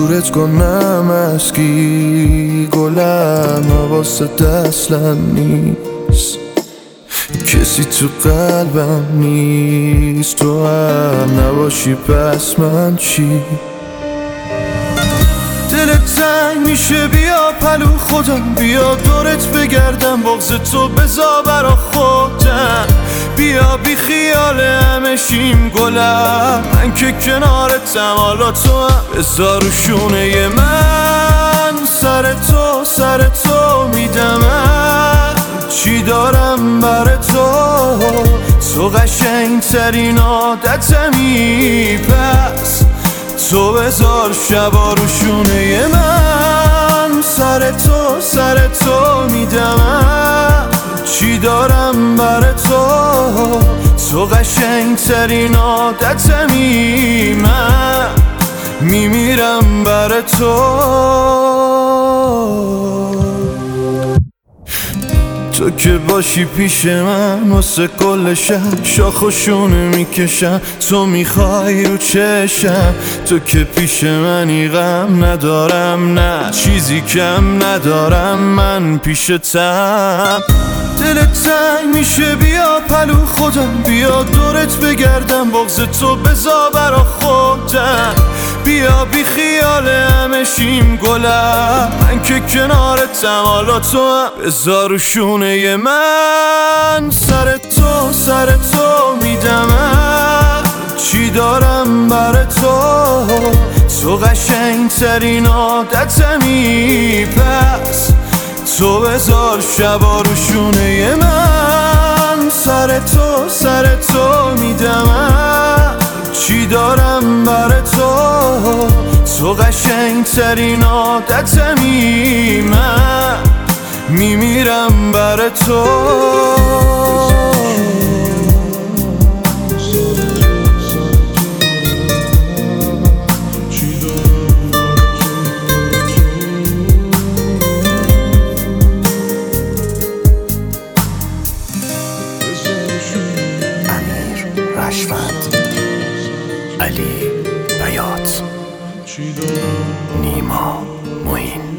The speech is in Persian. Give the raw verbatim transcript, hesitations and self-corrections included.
دورت کنم از کی گلم حواست اصلا نیست، کسی تو قلبم نیست، تو هم نباشی پس من چی؟ دلت تنگ میشه بیا پلو خودم، بیا دورت بگردم بغض تو بزا برا خودم، بیا بی خیال همه شیم گلم، من که کنارتم حالا تو هم بزا رو شونه من، سر تو سر تو میدمم چی دارم بر تو، تو قشنگ ترین عادتمی، پس تو بذار شبا رو شونه من، سر تو سر تو میدمم چی دارم بر تو، تو قشنگ ترین عادتمی، من میمیرم بر تو. تو که باشی پیش من واسه کل شب شاخ و شونه میکشم، تو میخوای رو چشم، تو که پیش منی غم ندارم نه چیزی کم ندارم من پیشتم. دلت تنگ میشه بیا پلو خودم، بیا دورت بگردم بغض تو بزا برا خودم، بیا بی خیال همه شیم گلم، من که کنارتم حالا تو هم بزا رو شونه من، سر تو سر تو میدمم چی دارم بر تو، تو قشنگ ترین عادتمی، پس تو بذار شبا رو شونه من، سر تو سر تو میدمم چی دارم بر تو، تو قشنگ ترین عادتمی، من میمیرم بر تو. رشفند، علی بیات، نیما معین.